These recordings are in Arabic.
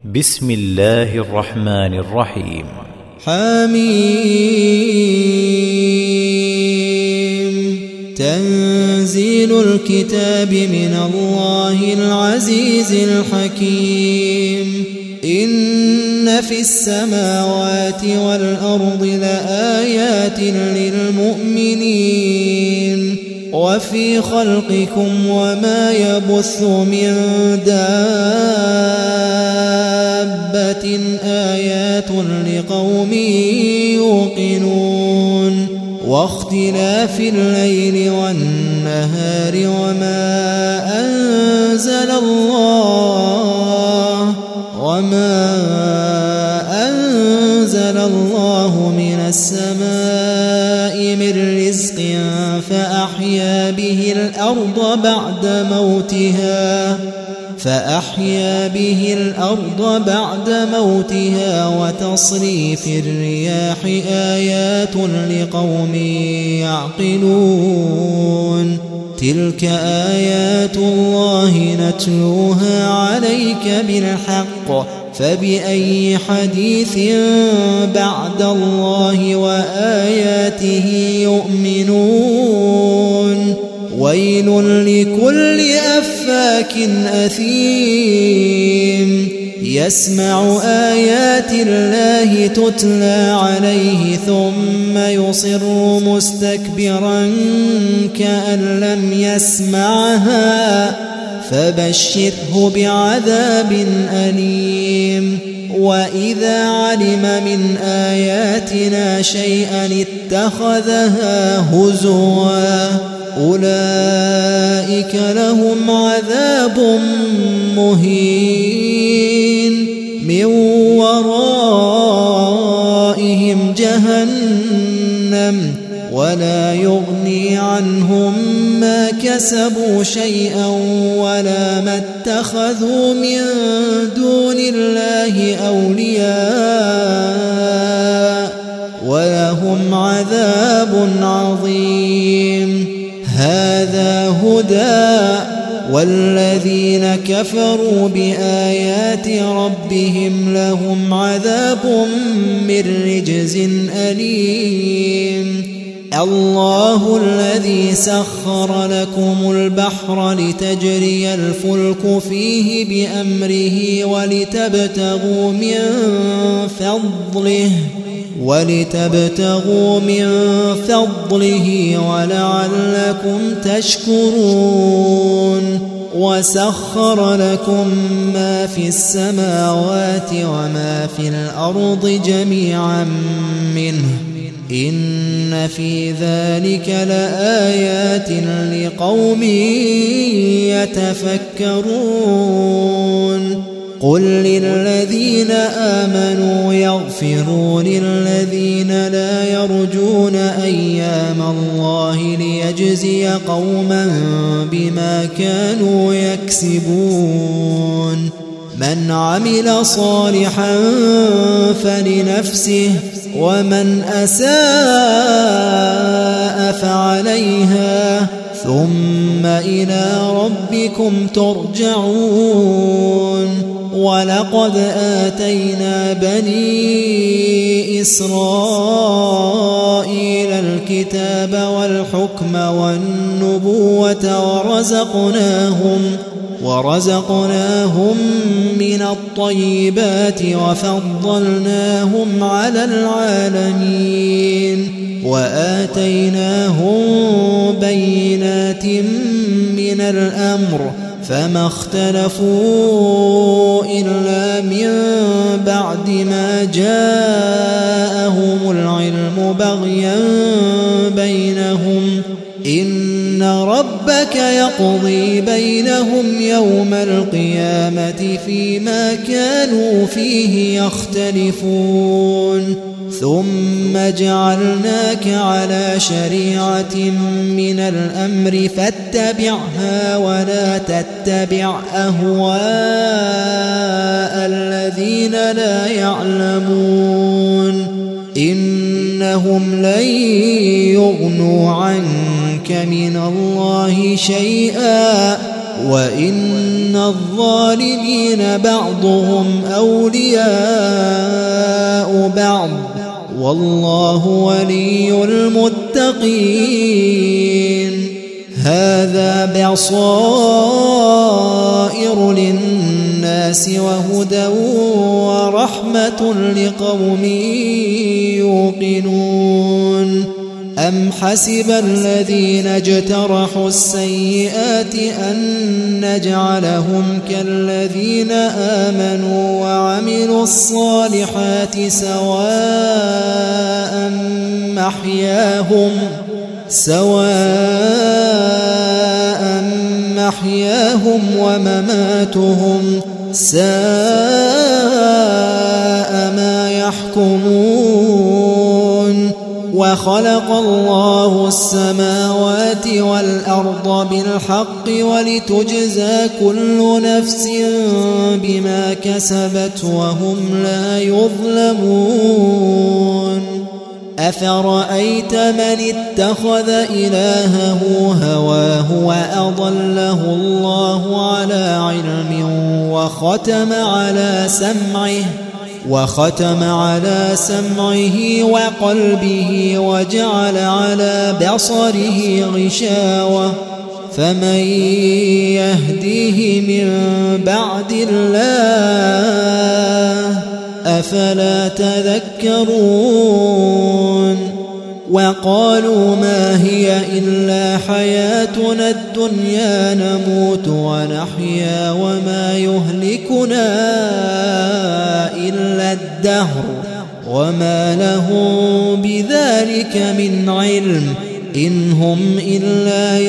بسم الله الرحمن الرحيم. حميم. تنزيل الكتاب من الله العزيز الحكيم. إن في السماوات والأرض لآيات للمؤمنين وفي خلقكم وما يبث من دابة آيات لقوم يوقنون واختلاف الليل والنهار وما أنزل الله من السماء من رزق فأحيا به الأرض بعد موتها وتصريف الرياح آيات لقوم يعقلون تلك آيات الله نتلوها عليك بالحق فبأي حديث بعد الله وآياته يؤمنون ويل لكل أفاك أثيم يسمع آيات الله تتلى عليه ثم يصر مستكبرا كأن لم يسمعها فبشره بعذاب أليم وإذا علم من آياتنا شيئا اتخذها هزوا أولئك لهم عذاب مهين من ورائهم جهنم ولا يغني عنهم ما كسبوا شيئا ولا ما اتخذوا من دون الله أولياء ولهم عذاب عظيم هذا هدى والذين كفروا بآيات ربهم لهم عذاب من رجز أليم الله الذي سخر لكم البحر لتجري الفلك فيه بأمره ولتبتغوا من فضله ولعلكم تشكرون وسخر لكم ما في السماوات وما في الأرض جميعا منه إن في ذلك لآيات لقوم يتفكرون قل للذين آمنوا يغفروا للذين لا يرجون أيام الله ليجزي قوما بما كانوا يكسبون من عمل صالحا فلنفسه ومن أساء فعليها ثم إلى ربكم ترجعون ولقد آتينا بني إسرائيل الكتاب والحكم والنبوة ورزقناهم من الطيبات وفضلناهم على العالمين وآتيناهم بينات من الأمر فما اختلفوا إلا من بعد ما جاءهم العلم بغيا بينهم إن ربك يقضي بينهم يوم القيامة فيما كانوا فيه يختلفون ثم جعلناك على شريعة من الأمر فاتبعها ولا تتبع أهواء الذين لا يعلمون إنهم لن يغنوا عنك من الله شيئا وإن الظالمين بعضهم أولياء بعض والله ولي المتقين هذا بصائر للناس وهدى ورحمة لقوم يوقنون أم حسب الذين اجترحوا السيئات أن نجعلهم كالذين آمنوا وعملوا الصالحات سواء محياهم ومماتهم ساء ما يحكمون وخلق الله السماوات والأرض بالحق ولتجزى كل نفس بما كسبت وهم لا يظلمون أفرأيت من اتخذ إلهه هواه وأضله الله على علم وختم على سمعه وقلبه وجعل على بصره غشاوة فمن يهديه من بعد الله أفلا تذكرون وقالوا ما هي إلا حياتنا الدنيا نموت ونحيا وما يهلكنا إلا الدهر وما لهم بذلك من علم إن هم إلا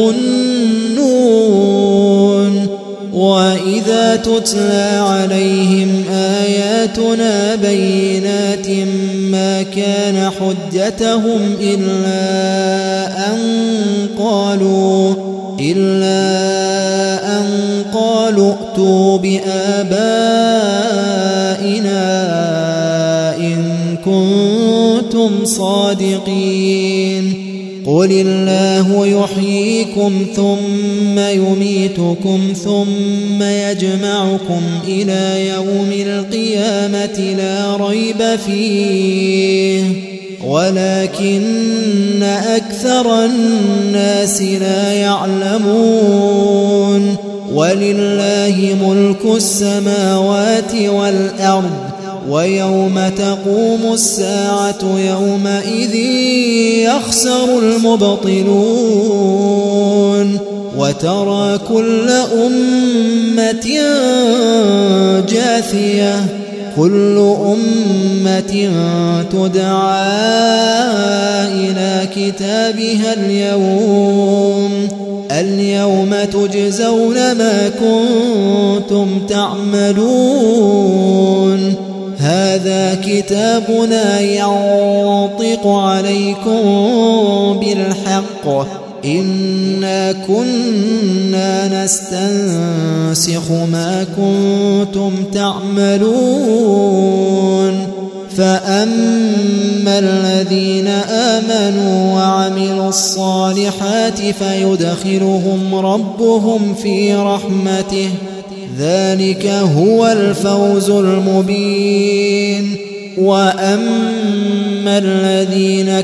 يظنون وإذا تتلى عليهم آياتنا بينات ما كان حجتهم إلا أن قالوا ائتوا بآبائنا إن كنتم صادقين قل الله يحييكم ثم يميتكم ثم يجمعكم إلى يوم القيامة لا ريب فيه ولكن أكثر الناس لا يعلمون ولله ملك السماوات والأرض ويوم تقوم الساعة يومئذ يخسر المبطلون وترى كل أمة جاثية كل أمة تدعى إلى كتابها اليوم تجزون ما كنتم تعملون هذا كتابنا ينطق عليكم بالحق إنا كنا نستنسخ ما كنتم تعملون فأما الذين آمنوا وعملوا الصالحات فيدخلهم ربهم في رحمته ذلك هو الفوز المبين وأما الذين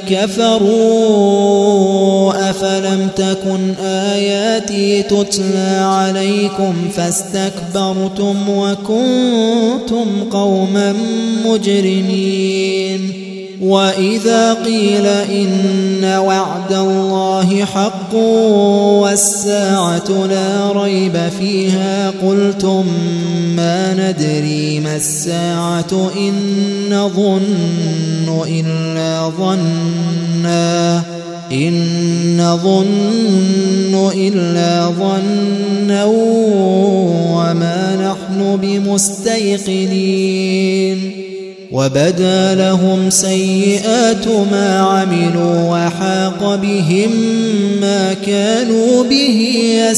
كفروا أفلم تكن آياتي تتلى عليكم فاستكبرتم وكنتم قوما مجرمين وإذا قيل إن وعد الله حق والساعة لا ريب فيها قلتم ما ندري ما الساعة إن نظن إلا ظنا وما نحن بمستيقنين وبدا لهم سيئات ما عملوا وحاق بهم ما كانوا به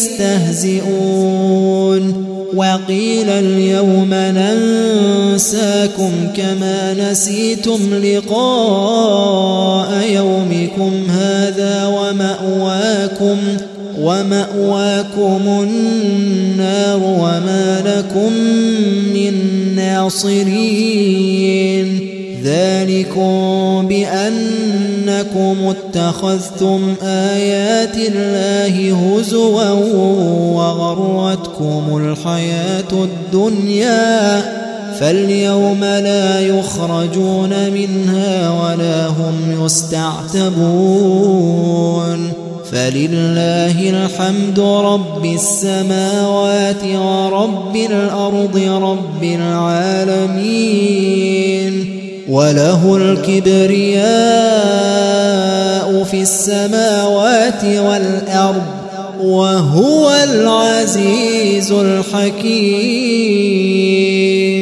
يستهزئون وقيل اليوم ننساكم كما نسيتم لقاء يومكم هذا ومأواكم النار وما لكم من ناصرين ذلكم بأنكم اتخذتم آيات الله هزوا وغرتكم الحياة الدنيا فاليوم لا يخرجون منها ولا هم يستعتبون فلله الحمد رب السماوات ورب الأرض رب العالمين وله الكبرياء في السماوات والأرض وهو العزيز الحكيم.